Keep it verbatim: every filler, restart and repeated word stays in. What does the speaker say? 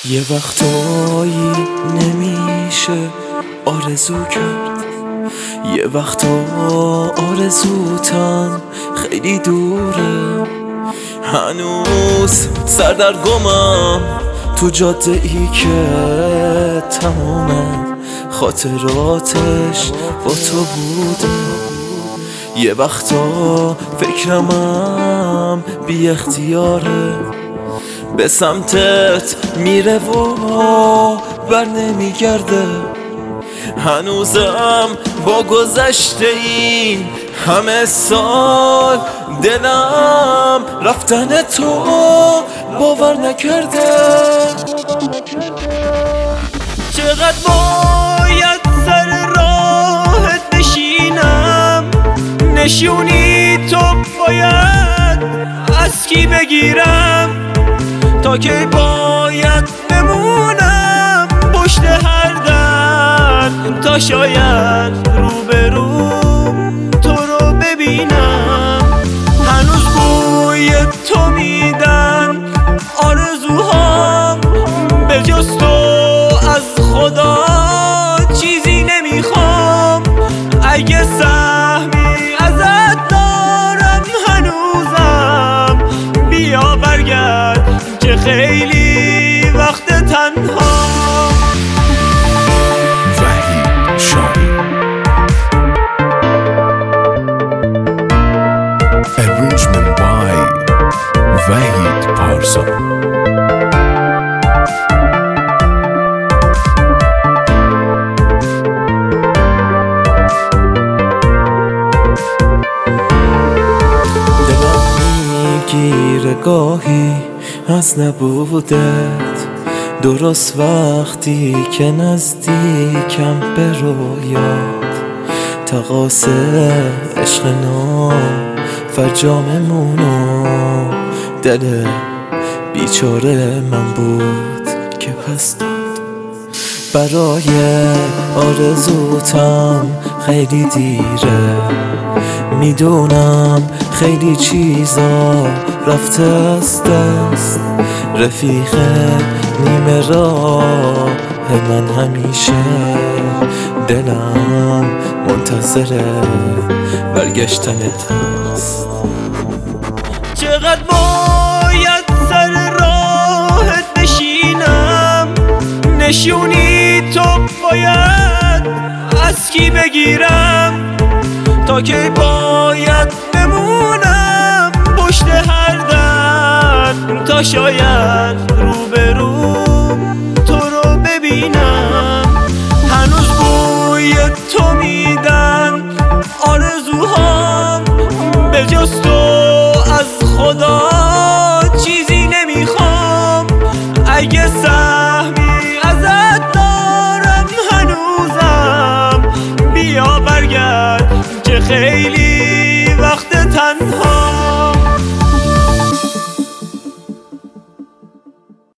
یه وقتایی نمیشه آرزو کرد، یه وقتا آرزوتم خیلی دوره. هنوز سردرگمم تو جاده ای که تمام خاطراتش با تو بوده. یه وقتا فکرمم بی اختیاره به سمتت میره و بر نمیگرده. هنوزم با گذشته این همه سال دلم رفتن تو باور نکرده. چقدر باید سر راهت بشینم، نشونی تو باید از کی بگیرم، تا که باید بمونم پشت هر در، تا شاید روبروم تو رو ببینم. هنوز بوی تو میدن آرزوهام، به جز تو از خدا چیزی نمیخوام. اگه سهمی ازت دارم هنوزم، بیا برگرد که خیلی وقت تنها. وحید شاهین Arrangement by وحید پارسا. میگیره گاهی از نبودت، درست وقتی که نزدیکم به رویات. تقاص عشق نام فرجاممونو دل بیچاره من بود که پس داد. برای آرزوتم خیلی دیره، میدونم خیلی چیزا رفته از دست. رفیق نیمه راه من همیشه، دلم منتظر برگشتنت هست. چقدر باید سر راهت بشینم، نشونی تو باید از کی بگیرم، تا که باید بمونم پشت هر در، تا شاید روبروم تو رو ببینم. هنوز بوی تو میدن آرزوهام، به جز تو از خدا چیزی نمیخوام. اگه سهمی ازت دارم هنوزم، بیا برگرد که خیلی وقت تنها.